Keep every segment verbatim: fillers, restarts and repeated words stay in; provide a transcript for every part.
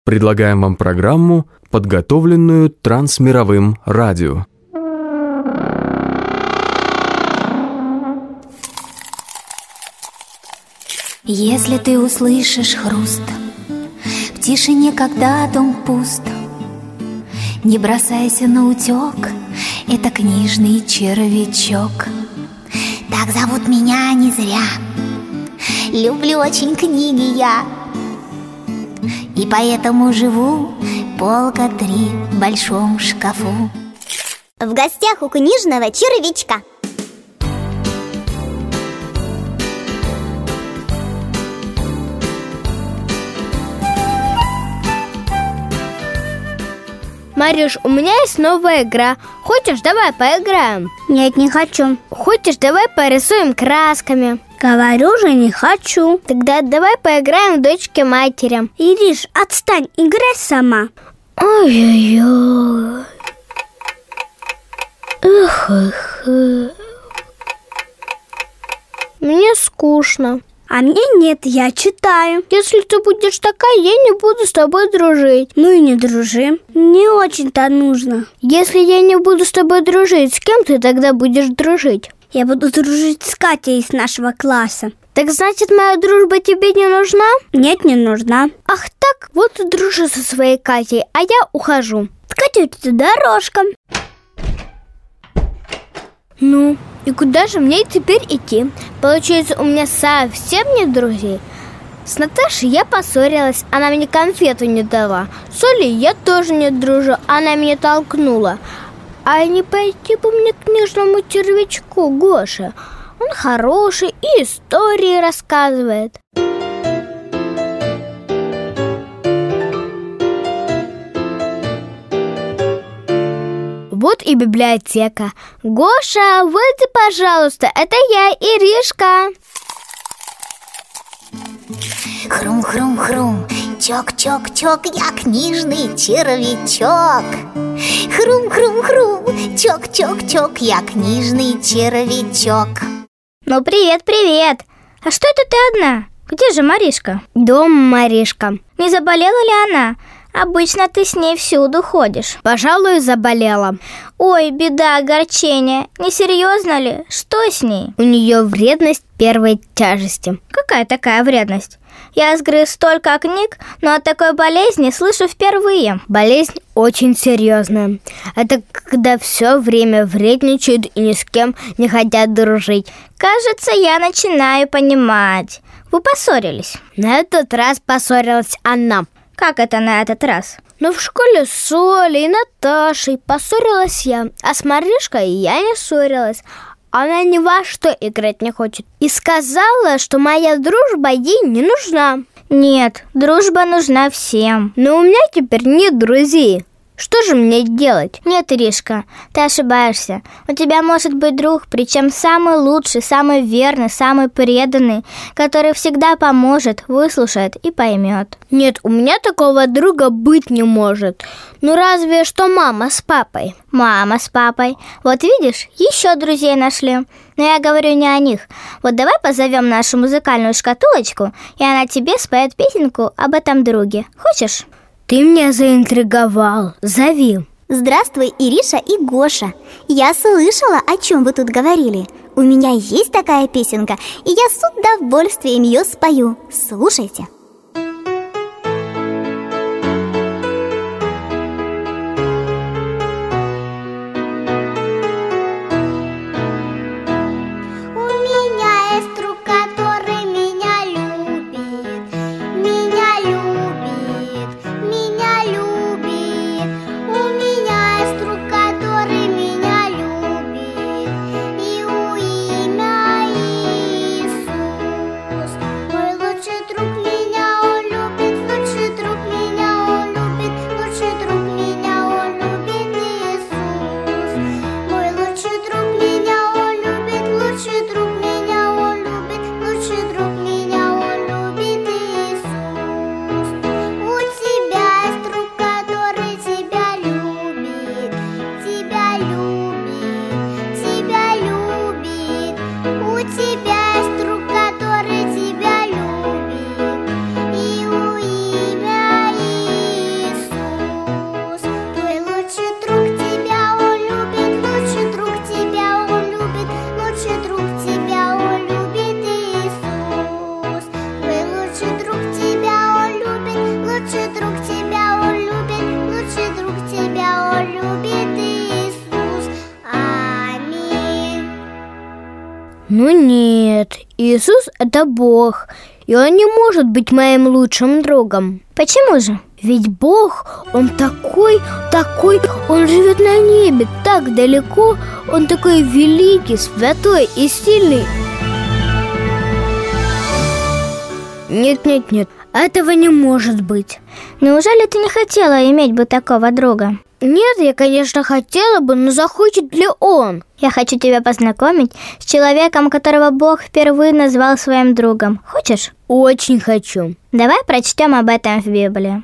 Предлагаем вам программу, подготовленную Трансмировым радио. Если ты услышишь хруст в тишине, когда дом пуст, не бросайся на утек, это книжный червячок. Так зовут меня не зря, люблю очень книги я, и поэтому живу полка три в большом шкафу. В гостях у книжного червячка. Марюш, у меня есть новая игра. Хочешь, давай поиграем? Нет, не хочу. Хочешь, давай порисуем красками? Говорю же, не хочу. Тогда давай поиграем в дочки-матери. Ириш, отстань, играй сама. Ой-ой-ой. Эх, эх, эх. Мне скучно. А мне нет, я читаю. Если ты будешь такая, я не буду с тобой дружить. Ну и не дружи. Не очень-то нужно. Если я не буду с тобой дружить, с кем ты тогда будешь дружить? Я буду дружить с Катей из нашего класса. Так значит, моя дружба тебе не нужна? Нет, не нужна. Ах так, вот ты дружи со своей Катей, а я ухожу. С Катей у тебя дорожка. Ну, и куда же мне теперь идти? Получается, у меня совсем нет друзей. С Наташей я поссорилась, она мне конфету не дала. С Олей я тоже не дружу, она меня толкнула. А не пойти бы мне к книжному червячку Гоше? Он хороший и истории рассказывает. Вот и библиотека. Гоша, выйди, пожалуйста, это я, Иришка. Хрум-хрум-хрум, чок-чок-чок, я книжный червячок. Хрум-хрум-хрум, чок-чок-чок, я книжный червячок. Ну, привет-привет. А что это ты одна? Где же Маришка? Дома Маришка. Не заболела ли она? Обычно ты с ней всюду ходишь. Пожалуй, заболела. Ой, беда, огорчение. Несерьезно ли? Что с ней? У нее вредность первой тяжести. Какая такая вредность? Я сгрыз столько книг, но о такой болезни слышу впервые. Болезнь очень серьезная. Это когда все время вредничают и ни с кем не хотят дружить. Кажется, я начинаю понимать. Вы поссорились? На этот раз поссорилась она. Как это на этот раз? Ну, в школе с Олей и Наташей поссорилась я, а с Маришкой я не ссорилась. Она ни во что играть не хочет. И сказала, что моя дружба ей не нужна. Нет, дружба нужна всем. Но у меня теперь нет друзей. Что же мне делать? Нет, Иришка, ты ошибаешься. У тебя может быть друг, причем самый лучший, самый верный, самый преданный, который всегда поможет, выслушает и поймет. Нет, у меня такого друга быть не может. Ну разве что мама с папой. Мама с папой. Вот видишь, еще друзей нашли. Но я говорю не о них. Вот давай позовем нашу музыкальную шкатулочку, и она тебе споет песенку об этом друге. Хочешь? Ты меня заинтриговал. Зови. Здравствуй, Ириша и Гоша. Я слышала, о чем вы тут говорили. У меня есть такая песенка, и я с удовольствием ее спою. Слушайте. Друг меня Ну нет, Иисус – это Бог, и Он не может быть моим лучшим другом. Почему же? Ведь Бог, Он такой, такой, Он живет на небе так далеко, Он такой великий, святой и сильный. Нет, нет, нет, этого не может быть. Неужели ты не хотела иметь бы такого друга? Нет, я, конечно, хотела бы, но захочет ли он? Я хочу тебя познакомить с человеком, которого Бог впервые назвал своим другом. Хочешь? Очень хочу. Давай прочтем об этом в Библии.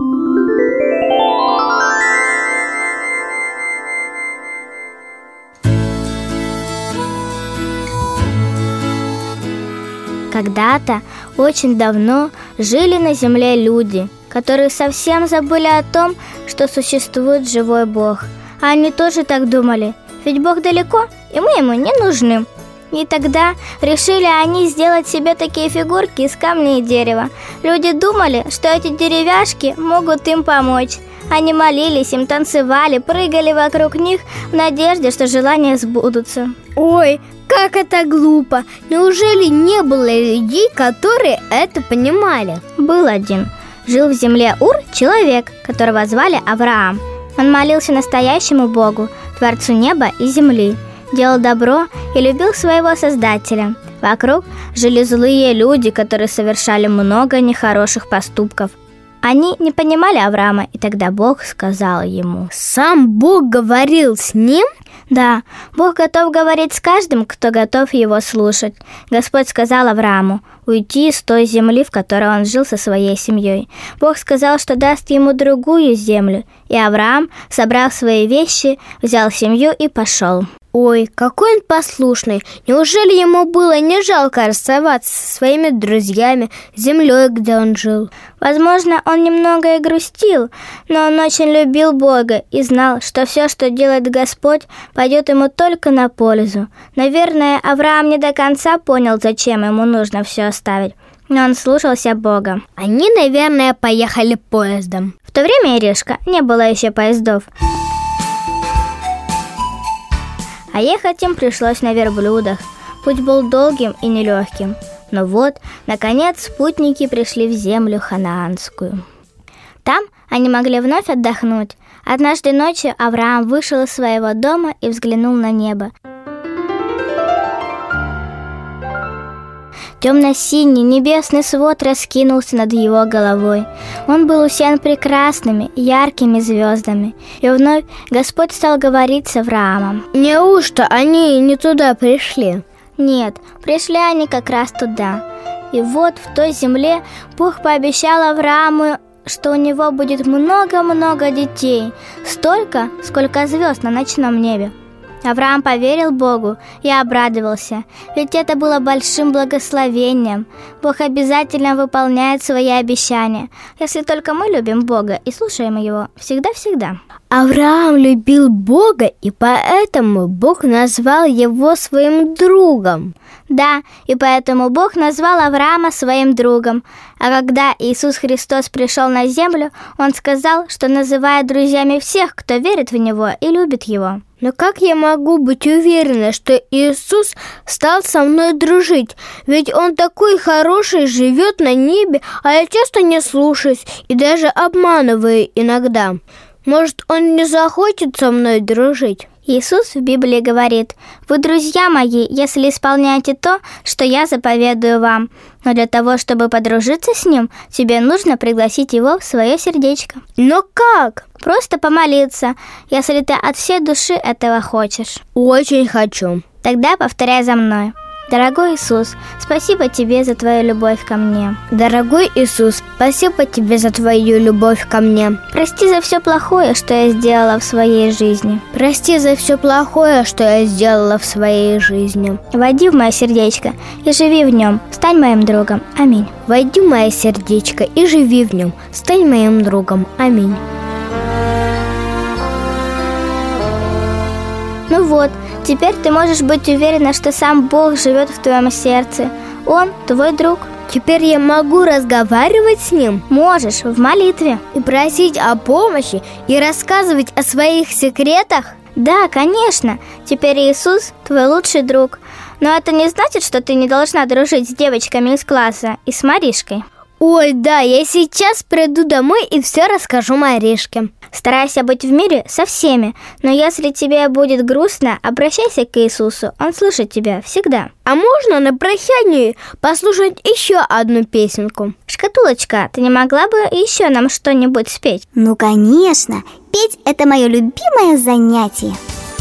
Когда-то, очень давно, жили на земле люди, которые совсем забыли о том, что существует живой Бог. А они тоже так думали, ведь Бог далеко, и мы ему не нужны. И тогда решили они сделать себе такие фигурки из камня и дерева. Люди думали, что эти деревяшки могут им помочь. Они молились им, танцевали, прыгали вокруг них в надежде, что желания сбудутся. Ой, как это глупо! Неужели не было людей, которые это понимали? Был один. Жил в земле Ур человек, которого звали Авраам. Он молился настоящему Богу, Творцу неба и земли, делал добро и любил своего Создателя. Вокруг жили злые люди, которые совершали много нехороших поступков. Они не понимали Авраама, и тогда Бог сказал ему: «Сам Бог говорил с ним?» Да, Бог готов говорить с каждым, кто готов его слушать. Господь сказал Аврааму уйти с той земли, в которой он жил со своей семьей. Бог сказал, что даст ему другую землю, и Авраам собрал свои вещи, взял семью и пошел. Ой, какой он послушный! Неужели ему было не жалко расставаться со своими друзьями, землей, где он жил? Возможно, он немного и грустил, но он очень любил Бога и знал, что все, что делает Господь, пойдет ему только на пользу. Наверное, Авраам не до конца понял, зачем ему нужно все оставить, но он слушался Бога. Они, наверное, поехали поездом. В то время, Иришка, не было еще поездов. А ехать им пришлось на верблюдах. Путь был долгим и нелегким. Но вот, наконец, спутники пришли в землю ханаанскую. Там они могли вновь отдохнуть. Однажды ночью Авраам вышел из своего дома и взглянул на небо. Темно-синий небесный свод раскинулся над его головой. Он был усеян прекрасными, яркими звездами. И вновь Господь стал говорить с Авраамом. Неужто они не туда пришли? Нет, пришли они как раз туда. И вот в той земле Бог пообещал Аврааму, что у него будет много-много детей, столько, сколько звезд на ночном небе. Авраам поверил Богу и обрадовался, ведь это было большим благословением. Бог обязательно выполняет свои обещания, если только мы любим Бога и слушаем Его всегда-всегда. Авраам любил Бога, и поэтому Бог назвал его своим другом. Да, и поэтому Бог назвал Авраама своим другом. А когда Иисус Христос пришел на землю, Он сказал, что называет друзьями всех, кто верит в Него и любит Его. Но как я могу быть уверена, что Иисус стал со мной дружить? Ведь Он такой хороший, живет на небе, а я часто не слушаюсь и даже обманываю иногда. Может, Он не захочет со мной дружить? Иисус в Библии говорит: «Вы друзья мои, если исполняете то, что я заповедую вам». Но для того, чтобы подружиться с Ним, тебе нужно пригласить Его в свое сердечко. Но как? Просто помолиться, если ты от всей души этого хочешь. Очень хочу. Тогда повторяй за мной. Дорогой Иисус, спасибо Тебе за Твою любовь ко мне. Дорогой Иисус, спасибо Тебе за Твою любовь ко мне. Прости за все плохое, что я сделала в своей жизни. Прости за все плохое, что я сделала в своей жизни. Войди в мое сердечко и живи в нем. Стань моим другом. Аминь. Войди в мое сердечко и живи в нем. Стань моим другом. Аминь. Ну вот, теперь ты можешь быть уверена, что сам Бог живет в твоем сердце. Он твой друг. Теперь я могу разговаривать с Ним? Можешь, в молитве. И просить о помощи, и рассказывать о своих секретах? Да, конечно. Теперь Иисус твой лучший друг. Но это не значит, что ты не должна дружить с девочками из класса и с Маришкой. Ой, да, я сейчас приду домой и все расскажу Маришке. Старайся быть в мире со всеми, но если тебе будет грустно, обращайся к Иисусу, Он слышит тебя всегда. А можно на прощание послушать еще одну песенку? Шкатулочка, ты не могла бы еще нам что-нибудь спеть? Ну, конечно, петь – это мое любимое занятие.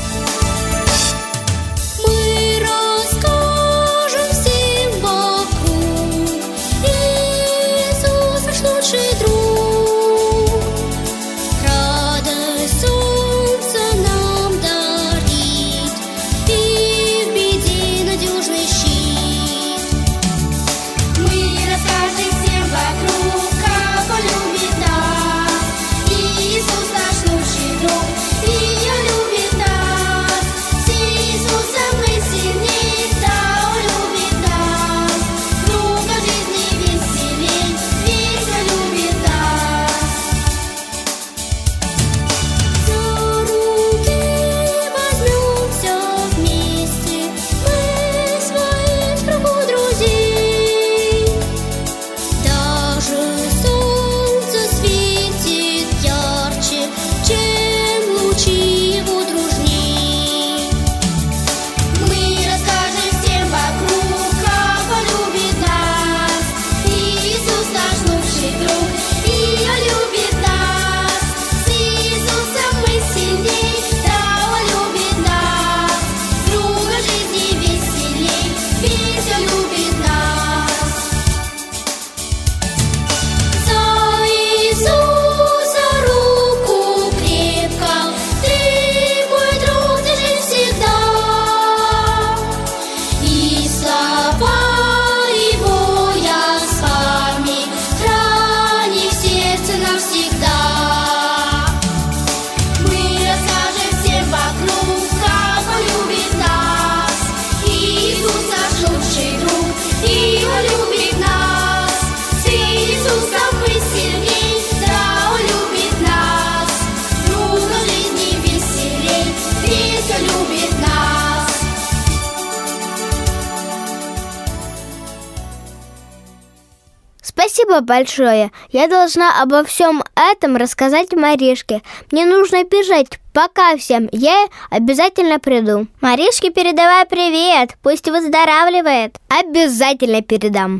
Спасибо большое. Я должна обо всем этом рассказать Маришке. Мне нужно бежать. Пока всем. Я обязательно приду. Маришке передавай привет. Пусть выздоравливает. Обязательно передам.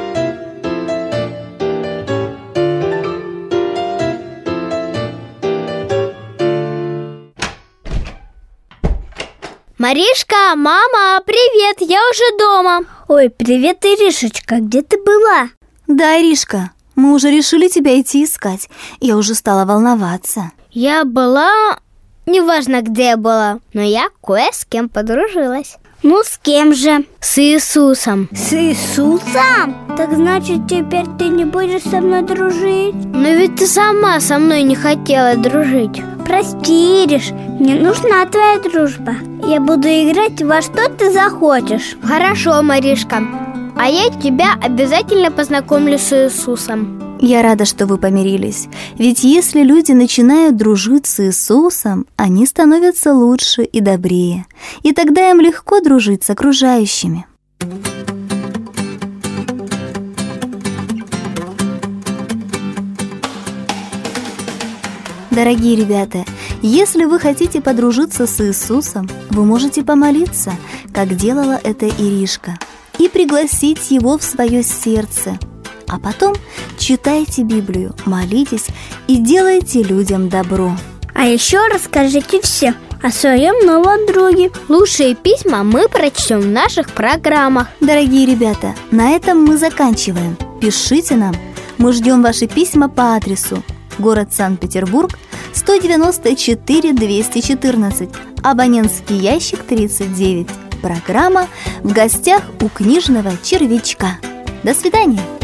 Маришка, мама, привет, я уже дома. Ой, привет, Иришечка, где ты была? Да, Иришка, мы уже решили тебя идти искать. Я уже стала волноваться. Я была... Неважно, где я была, но я кое с кем подружилась. Ну, с кем же? С Иисусом. С Иисусом? Так значит, теперь ты не будешь со мной дружить? Но ведь ты сама со мной не хотела дружить. Прости, Ириш, мне нужна твоя дружба. Я буду играть во что ты захочешь. Хорошо, Маришка. А я тебя обязательно познакомлю с Иисусом. Я рада, что вы помирились. Ведь если люди начинают дружить с Иисусом, они становятся лучше и добрее. И тогда им легко дружить с окружающими. Дорогие ребята, если вы хотите подружиться с Иисусом, вы можете помолиться, как делала это Иришка, и пригласить Его в свое сердце. А потом читайте Библию, молитесь и делайте людям добро. А еще расскажите все о своем новом друге. Лучшие письма мы прочтем в наших программах. Дорогие ребята, на этом мы заканчиваем. Пишите нам. Мы ждем ваши письма по адресу: город Санкт-Петербург, сто девяносто четыре двести четырнадцать, абонентский ящик тридцать девять. Программа «В гостях у книжного червячка». До свидания!